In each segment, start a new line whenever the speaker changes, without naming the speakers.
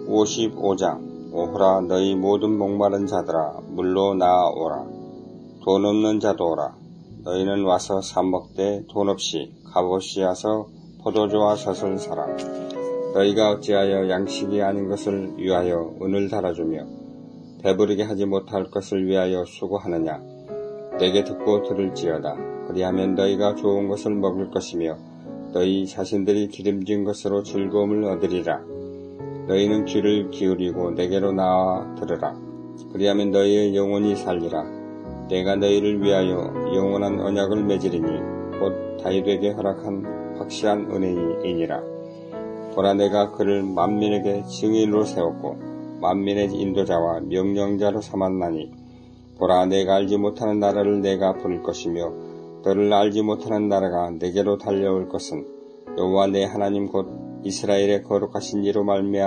55장. 오호라 너희 모든 목마른 자들아 물로 나아오라. 돈 없는 자도 오라. 너희는 와서 사먹되 돈 없이 값없이 와서 포도주와 젖을 사라. 너희가 어찌하여 양식이 아닌 것을 위하여 은을 달아주며 배부르게 하지 못할 것을 위하여 수고하느냐. 내게 듣고 들을지어다. 그리하면 너희가 좋은 것을 먹을 것이며 너희 자신들이 기름진 것으로 즐거움을 얻으리라. 너희는 귀를 기울이고 내게로 나와 들으라. 그리하면 너희의 영혼이 살리라. 내가 너희를 위하여 영원한 언약을 맺으리니 곧 다윗에게 허락한 확실한 은혜이니라. 보라 내가 그를 만민에게 증인으로 세웠고 만민의 인도자와 명령자로 삼았나니 보라 내가 알지 못하는 나라를 내가 부를 것이며 너를 알지 못하는 나라가 내게로 달려올 것은 여호와 내 하나님 곧 이스라엘의 거룩하신 이로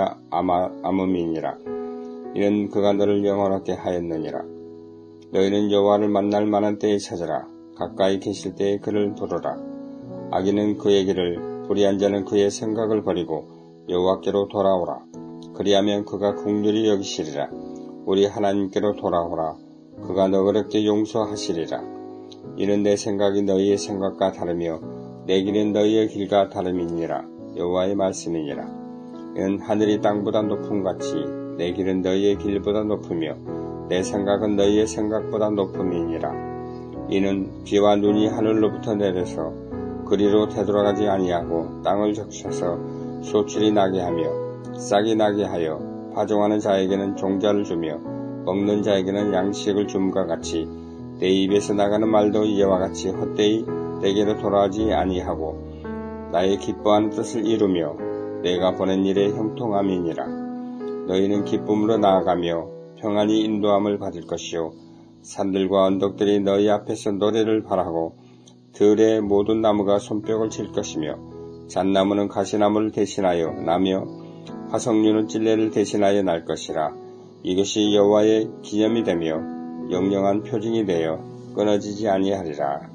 말미암음이니라. 이는 그가 너를 영원하게 하였느니라. 너희는 여호와를 만날 만한 때에 찾으라. 가까이 계실 때에 그를 부르라. 악인은 그의 길을 불의한 자는 그의 생각을 버리고 여호와께로 돌아오라. 그리하면 그가 긍휼히 여기시리라. 우리 하나님께로 돌아오라. 그가 너그럽게 용서하시리라. 이는 내 생각이 너희의 생각과 다르며 내 길은 너희의 길과 다름이니라. 여호와의 말씀이니라. 이는 하늘이 땅보다 높음같이 내 길은 너희의 길보다 높으며 내 생각은 너희의 생각보다 높음이니라. 이는 비와 눈이 하늘로부터 내려서 그리로 되돌아가지 아니하고 땅을 적셔서 소출이 나게 하며 싹이 나게 하여 파종하는 자에게는 종자를 주며 먹는 자에게는 양식을 줌과 같이 내 입에서 나가는 말도 이와 같이 헛되이 내게로 돌아오지 아니하고 나의 기뻐하는 뜻을 이루며 내가 보낸 일의 형통함이니라. 너희는 기쁨으로 나아가며 평안히 인도함을 받을 것이요 산들과 언덕들이 너희 앞에서 노래를 발하고 들의 모든 나무가 손뼉을 칠 것이며 잣나무는 가시나무를 대신하여 나며 화석류는 찔레를 대신하여 날 것이라. 이것이 여호와의 기념이 되며 영영한 표징이 되어 끊어지지 아니하리라.